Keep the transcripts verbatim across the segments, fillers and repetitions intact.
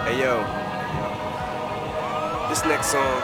Hey yo, this next song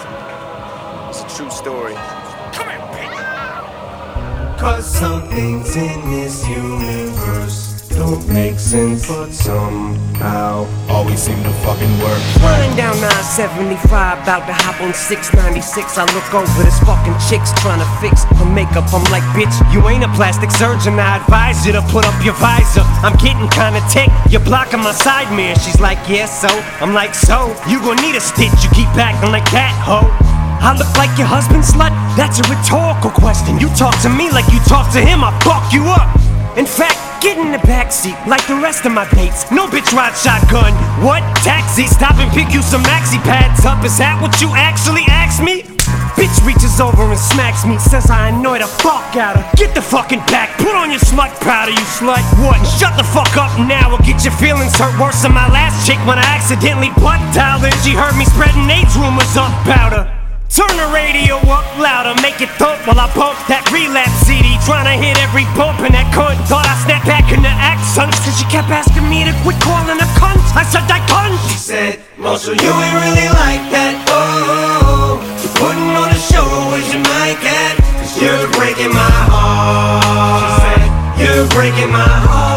is a true story. Come here, bitch. Cause some things in this universe don't make sense, but somehow always seem to fucking work. Flying down nine seventy-five, about to hop on six ninety-six. I look over this fucking chick's trying to fix her makeup. I'm like, bitch, you ain't a plastic surgeon. I advise you to put up your visor. I'm getting kinda ticked, you're blocking my side mirror. She's like, yeah, so? I'm like, so? You gon' need a stitch, you keep acting like that, ho. I look like your husband, slut? That's a rhetorical question. You talk to me like you talk to him, I fuck you up. In fact, get in the backseat like the rest of my dates. No bitch ride shotgun. What? Taxi? Stop and pick you some maxi pads up. Is that what you actually asked me? Bitch reaches over and smacks me, says I annoy the fuck out her. Get the fucking back, put on your slut powder, you slut. What? Shut the fuck up now or get your feelings hurt worse than my last chick when I accidentally butt dialed her. She heard me spreading AIDS rumors up about her. Turn the radio up louder, make it thump while I bump that relapse C D. Tryna hit every bump in that cunt. Thought I snapped back into accents, cause she kept asking me to quit calling her cunt. I said I cunt. She said, Marshall, you ain't really like that. Oh, you're putting on a show, where's your mic at? Cause you're breaking my heart. She said, you're breaking my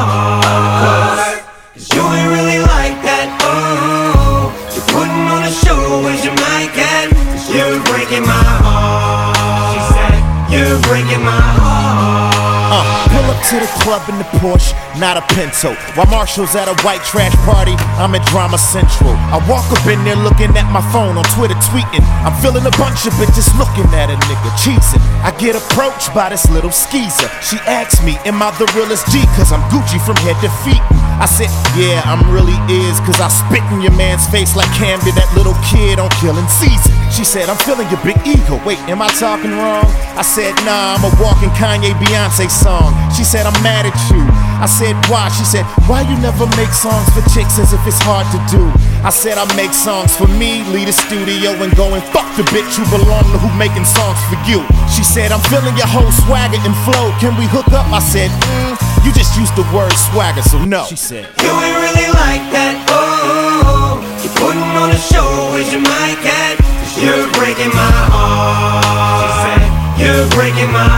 heart. Cause you ain't really like that. Oh, you're putting on a show, where's your mic at? You're breaking my heart. She said, you're breaking my heart. Uh, pull up to the club in the Porsche, not a Pinto. While Marshall's at a white trash party, I'm at Drama Central. I walk up in there looking at my phone, on Twitter tweeting. I'm feeling a bunch of bitches looking at a nigga cheesing. I get approached by this little skeezer. She asks me, am I the realest G? Cause I'm Gucci from head to feet. I said, yeah, I'm really is. Cause I spit in your man's face like Cam did that little kid on Killing Season. She said, I'm feeling your big ego. Wait, am I talking wrong? I said, nah, I'm a walking Kanye Beyonce song. She said, I'm mad at you. I said, why? She said, why you never make songs for chicks as if it's hard to do? I said, I make songs for me, leave the studio and go and fuck the bitch who belong to who making songs for you. She said, I'm feeling your whole swagger and flow. Can we hook up? I said, mm, you just used the word swagger, so no. She said, you ain't really like that. Oh, you're putting on a show, where's your mic at? You're breaking my heart. She said, you're breaking my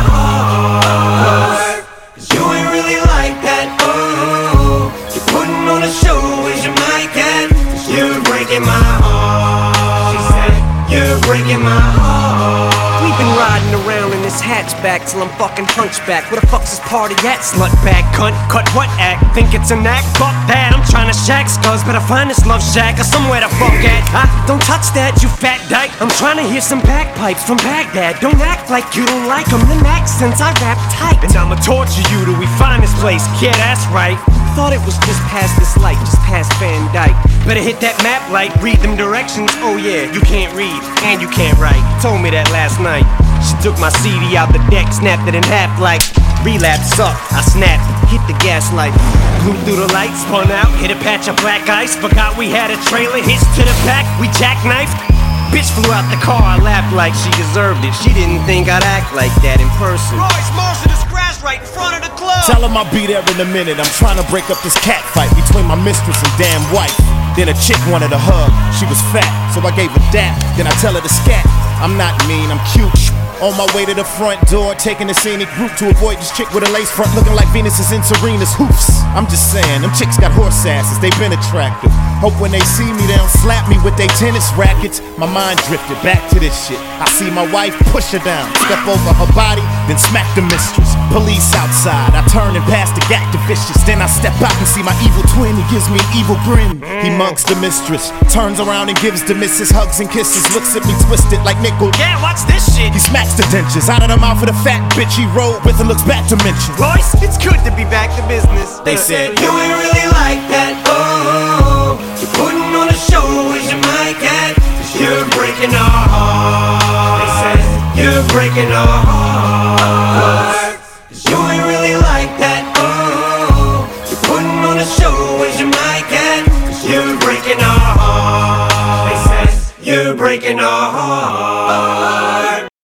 heart. Cause you ain't really like that. Oh, you're putting on a show, where's your mic at? You're breaking my heart. She said, you're breaking my heart. We've been riding around in this hatchback till I'm fucking hunchback. Where the fuck's this party at, slut bag cunt? Cut what act? Think it's an act? Fuck that, I'm trying to shack scuzz. Better find this love shack or somewhere to fuck at. Huh? Don't touch that, you fat dyke. I'm trying to hear some bagpipes from Baghdad. Don't act like you don't like them, then accents I rap tight. And I'ma torture you till we find this place. Yeah, that's right. Thought it was just past this light, just past Van Dyke. Better hit that map light, read them directions. Oh yeah, you can't read, and you can't write. Told me that last night. She took my C D out the deck, snapped it in half like relapse up. I snapped, hit the gas light, blew through the lights, spun out, hit a patch of black ice. Forgot we had a trailer, hitched to the back, we jackknifed. Bitch flew out the car, I laughed like she deserved it. She didn't think I'd act like that in person. Royce Marshall is crashed right in front of the club. Tell him I'll be there in a minute. I'm trying to break up this cat fight between my mistress and damn wife. Then a chick wanted a hug, she was fat, so I gave her that. Then I tell her to scat. I'm not mean, I'm cute. On my way to the front door, taking the scenic route to avoid this chick with a lace front looking like Venus's and Serena's hoofs. I'm just saying, them chicks got horse asses, they been attractive. Hope when they see me, they don't slap me with they tennis rackets. My mind drifted back to this shit. I see my wife push her down, step over her body, then smack the mistress. Police outside, I turn and pass the gat to vicious. Then I step out and see my evil twin, he gives me an evil grin. He mugs the mistress, turns around and gives the missus hugs and kisses. Looks at me twisted like nickel. Yeah, watch this shit. He smacks the dentures out of the mouth of the fat bitch he rode with and looks back to mention. Royce, it's good to be back to business. They said, you ain't really like that. Oh, you're putting on a show, where's your mic at? Cause you're breaking our heart. They said, you're breaking our heart. Cause you ain't really like that. Oh, you're putting on a show, where's your mic at? Cause you're breaking our heart. They said, you're breaking our heart.